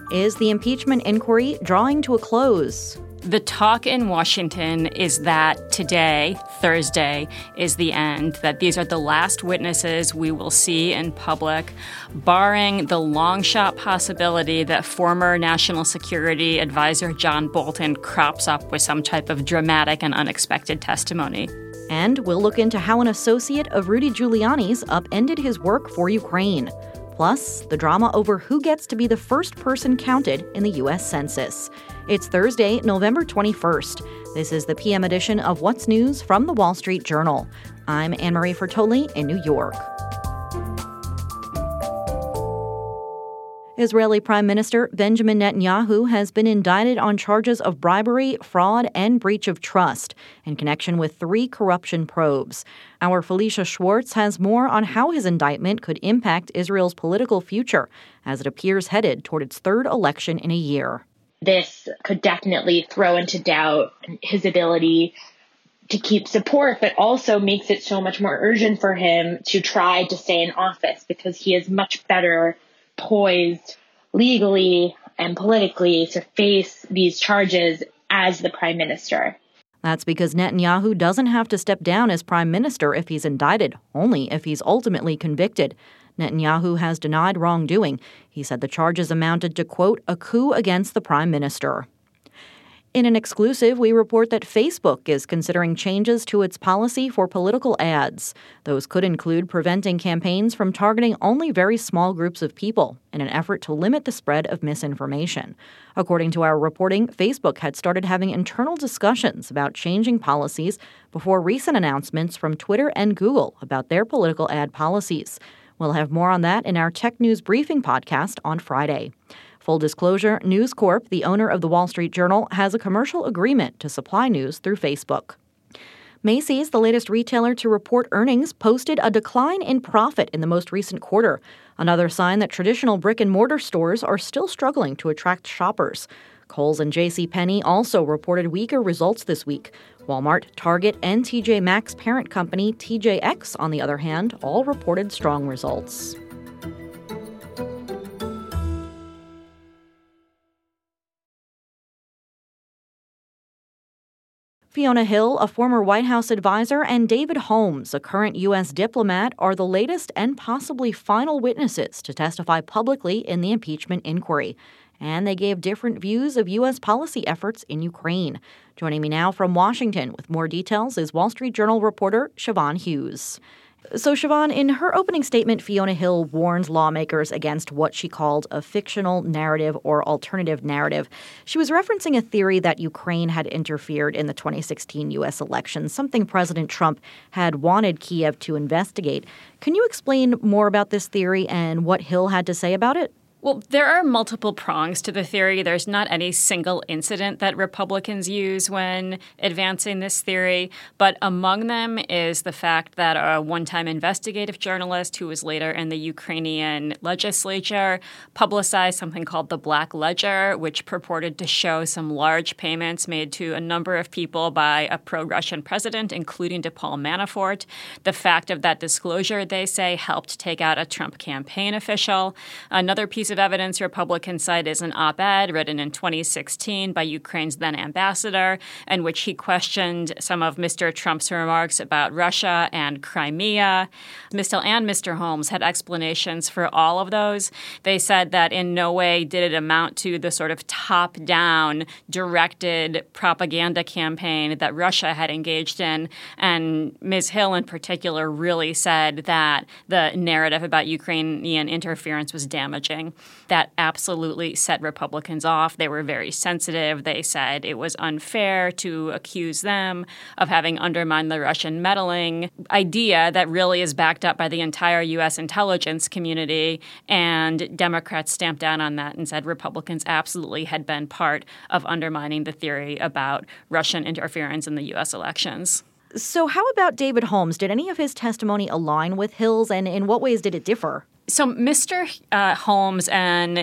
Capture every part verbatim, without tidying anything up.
Is the impeachment inquiry drawing to a close? The talk in Washington is that today, Thursday, is the end, that these are the last witnesses we will see in public, barring the long shot possibility that former National Security Advisor John Bolton crops up with some type of dramatic and unexpected testimony. And we'll look into how an associate of Rudy Giuliani's upended his work for Ukraine. Plus, the drama over who gets to be the first person counted in the U S Census. It's Thursday, November twenty-first. This is the P M edition of What's News from The Wall Street Journal. I'm Anne-Marie Fertoli in New York. Israeli Prime Minister Benjamin Netanyahu has been indicted on charges of bribery, fraud, and breach of trust in connection with three corruption probes. Our Felicia Schwartz has more on how his indictment could impact Israel's political future as it appears headed toward its third election in a year. This could definitely throw into doubt his ability to keep support, but also makes it so much more urgent for him to try to stay in office because he is much better poised legally and politically to face these charges as the prime minister. That's because Netanyahu doesn't have to step down as prime minister if he's indicted, only if he's ultimately convicted. Netanyahu has denied wrongdoing. He said the charges amounted to, quote, a coup against the prime minister. In an exclusive, we report that Facebook is considering changes to its policy for political ads. Those could include preventing campaigns from targeting only very small groups of people in an effort to limit the spread of misinformation. According to our reporting, Facebook had started having internal discussions about changing policies before recent announcements from Twitter and Google about their political ad policies. We'll have more on that in our Tech News Briefing podcast on Friday. Full disclosure, News Corp, the owner of The Wall Street Journal, has a commercial agreement to supply news through Facebook. Macy's, the latest retailer to report earnings, posted a decline in profit in the most recent quarter, another sign that traditional brick-and-mortar stores are still struggling to attract shoppers. Kohl's and JCPenney also reported weaker results this week. Walmart, Target, and T J Maxx parent company T J X, on the other hand, all reported strong results. Fiona Hill, a former White House advisor, and David Holmes, a current U S diplomat, are the latest and possibly final witnesses to testify publicly in the impeachment inquiry. And they gave different views of U S policy efforts in Ukraine. Joining me now from Washington with more details is Wall Street Journal reporter Siobhan Hughes. So, Siobhan, in her opening statement, Fiona Hill warned lawmakers against what she called a fictional narrative or alternative narrative. She was referencing a theory that Ukraine had interfered in the twenty sixteen U S election, something President Trump had wanted Kiev to investigate. Can you explain more about this theory and what Hill had to say about it? Well, there are multiple prongs to the theory. There's not any single incident that Republicans use when advancing this theory, but among them is the fact that a one-time investigative journalist who was later in the Ukrainian legislature publicized something called the Black Ledger, which purported to show some large payments made to a number of people by a pro-Russian president, including to Paul Manafort. The fact of that disclosure, they say, helped take out a Trump campaign official. Another piece of evidence Republicans cite is an op-ed written in twenty sixteen by Ukraine's then ambassador, in which he questioned some of Mister Trump's remarks about Russia and Crimea. Miz Hill and Mister Holmes had explanations for all of those. They said that in no way did it amount to the sort of top-down directed propaganda campaign that Russia had engaged in. And Miz Hill in particular really said that the narrative about Ukrainian interference was damaging. That absolutely set Republicans off. They were very sensitive. They said it was unfair to accuse them of having undermined the Russian meddling idea that really is backed up by the entire U S intelligence community. And Democrats stamped down on that and said Republicans absolutely had been part of undermining the theory about Russian interference in the U S elections. So how about David Holmes? Did any of his testimony align with Hill's, and in what ways did it differ? So Mister Uh, Holmes and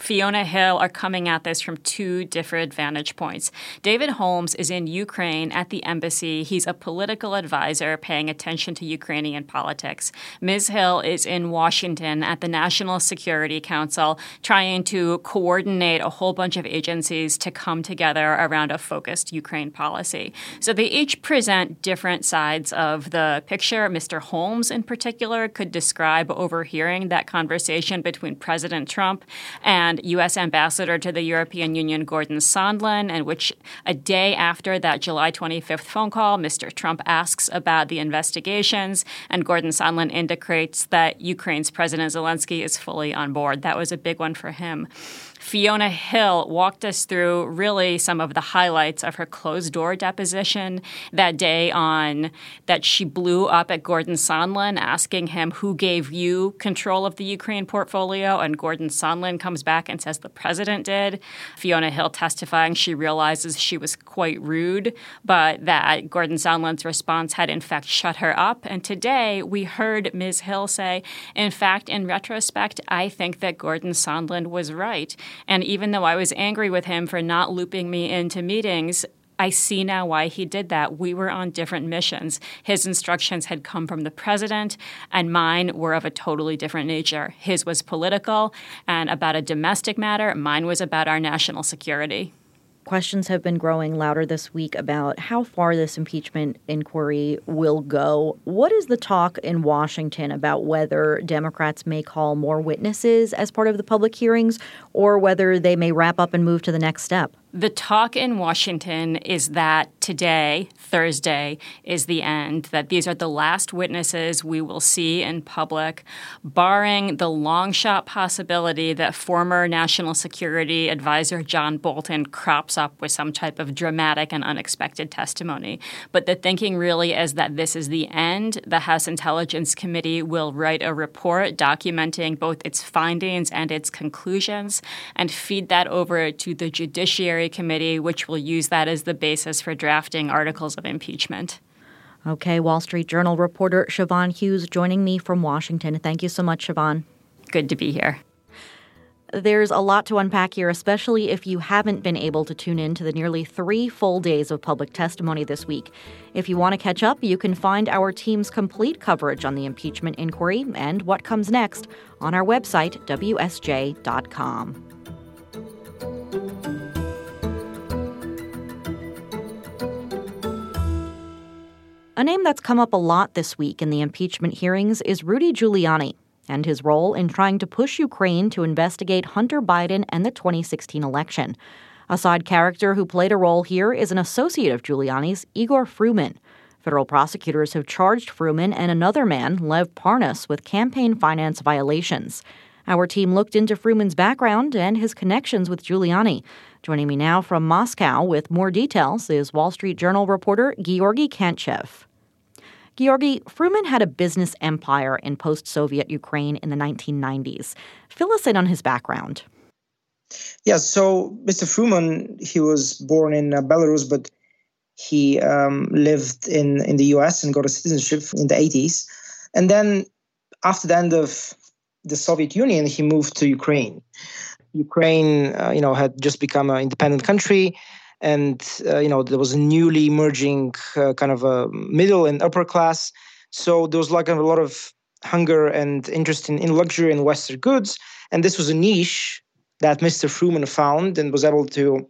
Fiona Hill are coming at this from two different vantage points. David Holmes is in Ukraine at the embassy. He's a political advisor paying attention to Ukrainian politics. Miz Hill is in Washington at the National Security Council trying to coordinate a whole bunch of agencies to come together around a focused Ukraine policy. So they each present different sides of the picture. Mister Holmes, in particular, could describe overhearing that conversation between President Trump and U S Ambassador to the European Union, Gordon Sondland, in which a day after that July twenty-fifth phone call, Mister Trump asks about the investigations, and Gordon Sondland indicates that Ukraine's President Zelensky is fully on board. That was a big one for him. Fiona Hill walked us through really some of the highlights of her closed-door deposition that day on that she blew up at Gordon Sondland, asking him, who gave you control of the Ukraine portfolio? And Gordon Sondland comes back and says the president did. Fiona Hill testifying she realizes she was quite rude, but that Gordon Sondland's response had in fact shut her up. And today we heard Miz Hill say, in fact, in retrospect, I think that Gordon Sondland was right. And even though I was angry with him for not looping me into meetings, I see now why he did that. We were on different missions. His instructions had come from the president, and mine were of a totally different nature. His was political and about a domestic matter. Mine was about our national security. Questions have been growing louder this week about how far this impeachment inquiry will go. What is the talk in Washington about whether Democrats may call more witnesses as part of the public hearings or whether they may wrap up and move to the next step? The talk in Washington is that today, Thursday, is the end, that these are the last witnesses we will see in public, barring the long shot possibility that former National Security Advisor John Bolton crops up with some type of dramatic and unexpected testimony. But the thinking really is that this is the end. The House Intelligence Committee will write a report documenting both its findings and its conclusions and feed that over to the Judiciary Committee, which will use that as the basis for drafting articles of impeachment. Okay, Wall Street Journal reporter Siobhan Hughes joining me from Washington. Thank you so much, Siobhan. Good to be here. There's a lot to unpack here, especially if you haven't been able to tune in to the nearly three full days of public testimony this week. If you want to catch up, you can find our team's complete coverage on the impeachment inquiry and what comes next on our website, W S J dot com. A name that's come up a lot this week in the impeachment hearings is Rudy Giuliani and his role in trying to push Ukraine to investigate Hunter Biden and the twenty sixteen election. A side character who played a role here is an associate of Giuliani's, Igor Fruman. Federal prosecutors have charged Fruman and another man, Lev Parnas, with campaign finance violations. Our team looked into Fruman's background and his connections with Giuliani. Joining me now from Moscow with more details is Wall Street Journal reporter Georgy Kantchev. Georgy, Fruman had a business empire in post-Soviet Ukraine in the nineteen nineties. Fill us in on his background. Yeah, so Mister Fruman, he was born in uh, Belarus, but he um, lived in, in the U S and got a citizenship in the eighties. And then after the end of the Soviet Union, he moved to Ukraine. Ukraine, uh, you know, had just become an independent country. And, uh, you know, there was a newly emerging uh, kind of a middle and upper class. So there was like a lot of hunger and interest in, in luxury and Western goods. And this was a niche that Mister Fruman found and was able to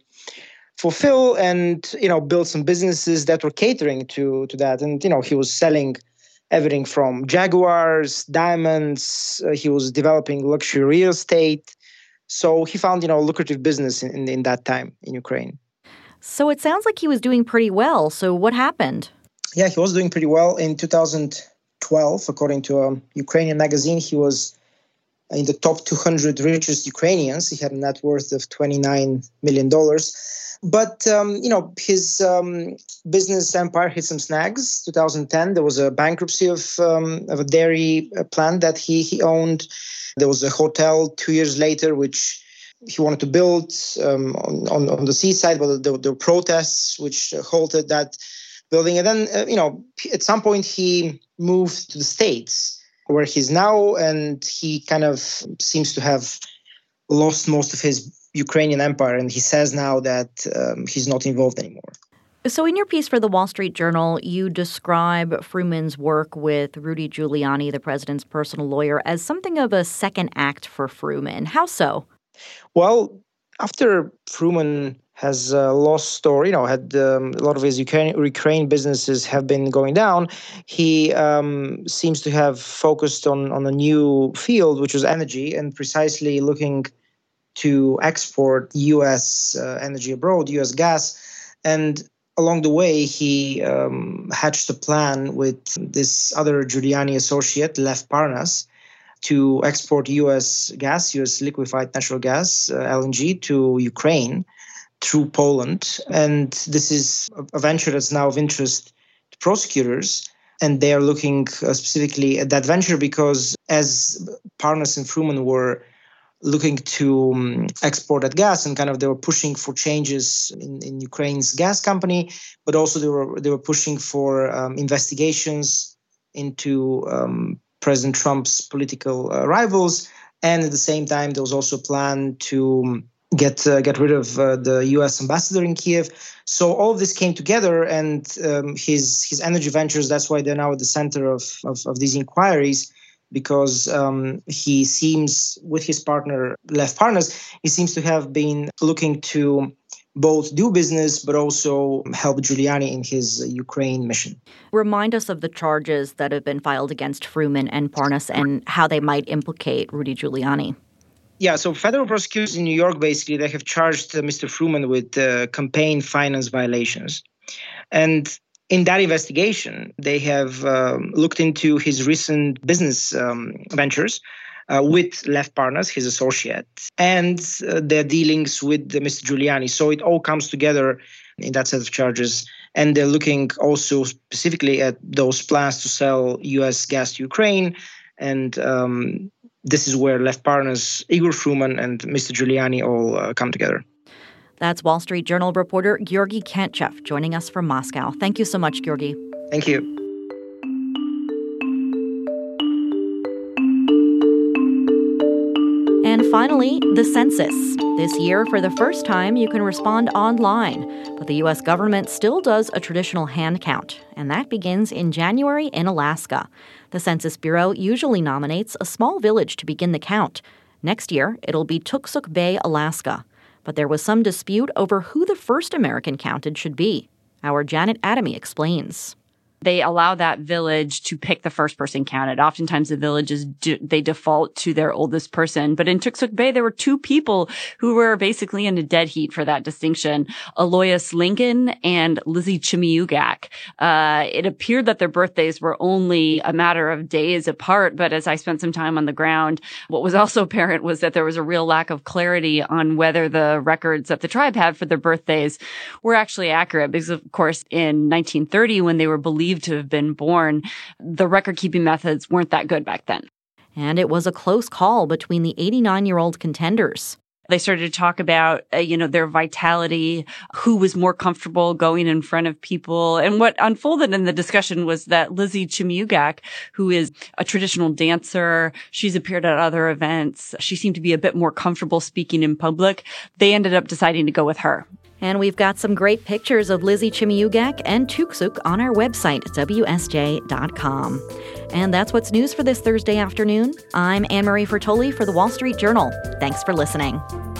fulfill and, you know, build some businesses that were catering to, to that. And, you know, he was selling everything from Jaguars, diamonds. Uh, he was developing luxury real estate. So he found, you know, a lucrative business in, in, in that time in Ukraine. So it sounds like he was doing pretty well. So what happened? Yeah, he was doing pretty well. In two thousand twelve, according to a Ukrainian magazine, he was in the top two hundred richest Ukrainians. He had a net worth of twenty-nine million dollars. But, um, you know, his um, business empire hit some snags. two thousand ten, there was a bankruptcy of, um, of a dairy plant that he, he owned. There was a hotel two years later, which he wanted to build um, on, on, on the seaside, but there, there were protests which halted that building. And then, uh, you know, at some point he moved to the States, where he's now, and he kind of seems to have lost most of his Ukrainian empire, and he says now that um, he's not involved anymore. So in your piece for the Wall Street Journal, you describe Fruman's work with Rudy Giuliani, the president's personal lawyer, as something of a second act for Fruman. How so? Well, after Fruman has uh, lost or, you know, had um, a lot of his Ukraine, Ukraine businesses have been going down, he um, seems to have focused on, on a new field, which was energy, and precisely looking to export U S uh, energy abroad, U S gas. And along the way, he um, hatched a plan with this other Giuliani associate, Lev Parnas, to export U S gas, U S liquefied natural gas, uh, L N G, to Ukraine through Poland. And this is a venture that's now of interest to prosecutors. And they are looking uh, specifically at that venture because as Parnas and Fruman were looking to um, export that gas, and kind of they were pushing for changes in, in Ukraine's gas company, but also they were they were pushing for um, investigations into um, President Trump's political uh, rivals, and at the same time there was also a plan to get uh, get rid of uh, the U S ambassador in Kiev. So all of this came together, and um, his his energy ventures. That's why they're now at the center of of, of these inquiries. Because um, he seems, with his partner Lev Parnas, he seems to have been looking to both do business but also help Giuliani in his Ukraine mission. Remind us of the charges that have been filed against Fruman and Parnas and how they might implicate Rudy Giuliani. Yeah, so federal prosecutors in New York, basically, they have charged uh, Mister Fruman with uh, campaign finance violations. And in that investigation, they have um, looked into his recent business um, ventures uh, with Lev Parnas, his associate, and uh, their dealings with uh, Mister Giuliani. So it all comes together in that set of charges. And they're looking also specifically at those plans to sell U S gas to Ukraine. And um, this is where Lev Parnas, Igor Fruman, and Mister Giuliani all uh, come together. That's Wall Street Journal reporter Georgy Kantchev joining us from Moscow. Thank you so much, Georgy. Thank you. And finally, the census. This year, for the first time, you can respond online. But the U S government still does a traditional hand count, and that begins in January in Alaska. The Census Bureau usually nominates a small village to begin the count. Next year, it'll be Tooksuk Bay, Alaska. But there was some dispute over who the first American counted should be. Our Janet Adamy explains. They allow that village to pick the first person counted. Oftentimes the villages, do, they default to their oldest person. But in Tooksuk Bay, there were two people who were basically in a dead heat for that distinction, Aloysius Lincoln and Lizzie Chimiugak. Uh, it appeared that their birthdays were only a matter of days apart. But as I spent some time on the ground, what was also apparent was that there was a real lack of clarity on whether the records that the tribe had for their birthdays were actually accurate. Because, of course, in nineteen thirty, when they were believed to have been born, the record-keeping methods weren't that good back then. And it was a close call between the eighty-nine-year-old contenders. They started to talk about, uh, you know, their vitality, who was more comfortable going in front of people. And what unfolded in the discussion was that Lizzie Chimiugak, who is a traditional dancer, she's appeared at other events, she seemed to be a bit more comfortable speaking in public. They ended up deciding to go with her. And we've got some great pictures of Lizzie Chimiugak and Tooksuk on our website, W S J dot com. And that's what's news for this Thursday afternoon. I'm Anne-Marie Fertoli for The Wall Street Journal. Thanks for listening.